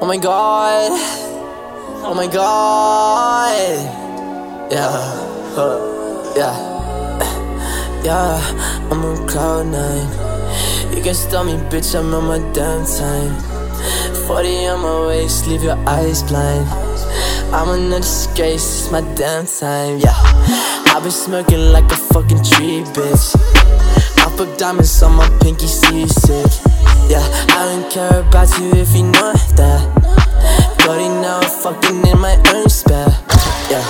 my god. Oh my god. Yeah. Yeah. I'm on cloud 9. You can stop me, bitch, I'm on my damn time. 40 on my waist, leave your eyes blind. I'm in a disgrace, it's my damn time, yeah. I've been smirking like a fucking tree, bitch. I put diamonds on my pinky, seasick. Yeah, I don't care about you if you know that. Buddy, now I'm fucking in my earn spell. Yeah,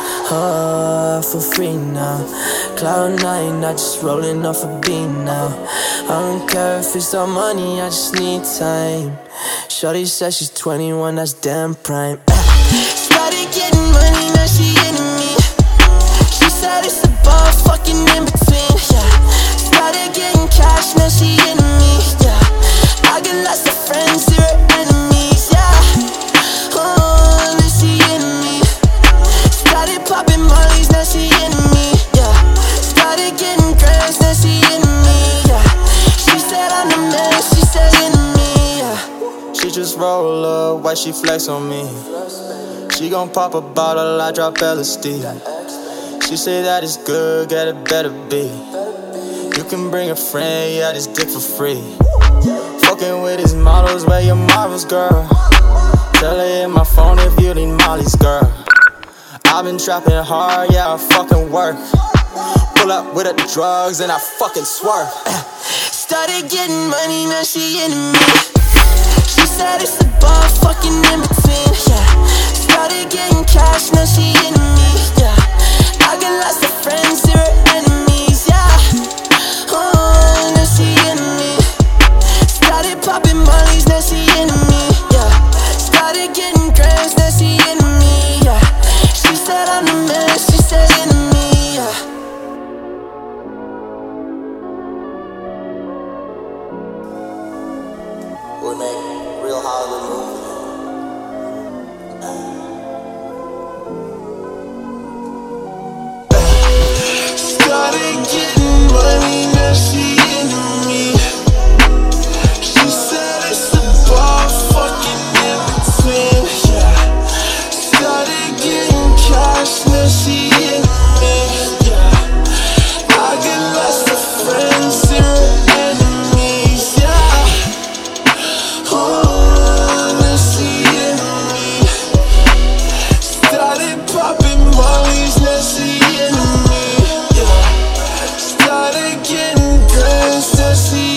for free now. Cloud 9, I just rolling off a beam now. I don't care if it's all money, I just need time. Shorty says she's 21, that's damn prime. Started getting money, now she into me. She said it's a ball fucking in between, yeah. Started getting cash, now she into me, yeah. I got lots of friends, zero enemies, yeah. Oh, now she into me. Started popping mollies, now she into me, yeah. Started getting grams, now she into me, yeah. She said I'm the man, she said into me, yeah. She just roll up, why she flex on me? She gon' pop a bottle, I drop LSD. She say that it's good, get it better be. You can bring a friend, yeah, this dick for free. Fucking with his models, where your marvels, girl. Tell her hit my phone if you need Molly's, girl. I've been trapping hard, yeah, I fucking work. Pull up with the drugs and I fucking swerve. Started getting money, now she into me. She said it's the ball fucking in between, yeah. Started getting cash, now she into me, yeah. I got lots of friends, zero enemies, yeah. Oh, now she into me. Started popping mollies, now she into me, yeah. Started getting grams, now she into me, yeah. She said I'm the man, she said into me, yeah. We make real Hollywood movies. Started getting money, now she into me. She said it's a ball fucking in between, yeah. Started getting cash, now she into me, yeah. I got lots of friends, zero enemies, yeah. Oh, now she into me. Started popping mollies, now she into me. Started getting dressed, now she